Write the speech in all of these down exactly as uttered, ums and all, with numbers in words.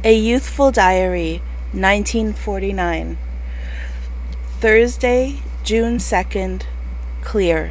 A Youthful Diary, nineteen forty-nine. Thursday, June second, clear.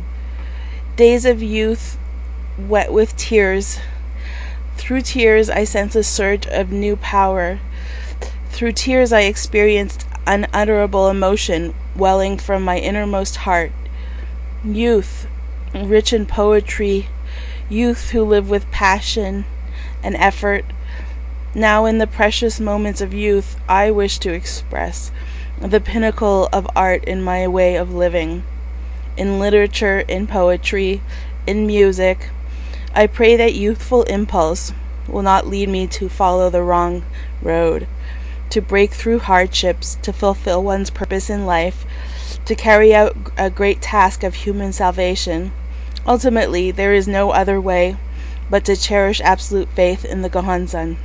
Days of youth, wet with tears. Through tears I sense a surge of new power. Through tears I experienced unutterable emotion welling from my innermost heart. Youth, rich in poetry, youth who live with passion and effort. Now in the precious moments of youth, I wish to express the pinnacle of art in my way of living. In literature, in poetry, in music, I pray that youthful impulse will not lead me to follow the wrong road, to break through hardships, to fulfill one's purpose in life, to carry out a great task of human salvation. Ultimately, there is no other way but to cherish absolute faith in the Gohonzon.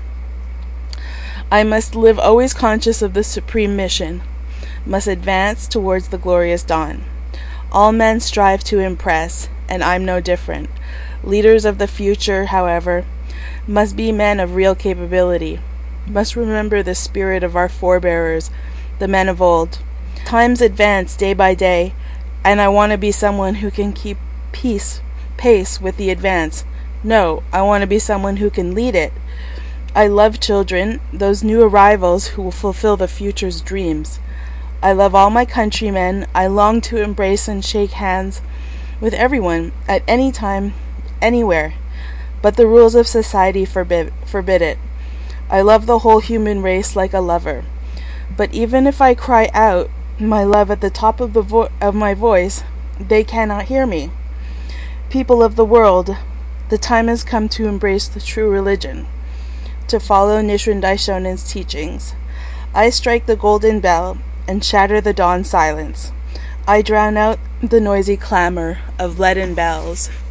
I must live always conscious of the supreme mission, must advance towards the glorious dawn. All men strive to impress, and I'm no different. Leaders of the future, however, must be men of real capability, must remember the spirit of our forebearers, the men of old. Times advance day by day, and I want to be someone who can keep peace, pace with the advance. No, I want to be someone who can lead it. I love children, those new arrivals who will fulfill the future's dreams. I love all my countrymen. I long to embrace and shake hands with everyone at any time, anywhere. But the rules of society forbid, forbid it. I love the whole human race like a lover. But even if I cry out my love at the top of, the vo- of my voice, they cannot hear me. People of the world, the time has come to embrace the true religion, to follow Nichiren Daishonen's teachings. I strike the golden bell and shatter the dawn silence. I drown out the noisy clamor of leaden bells.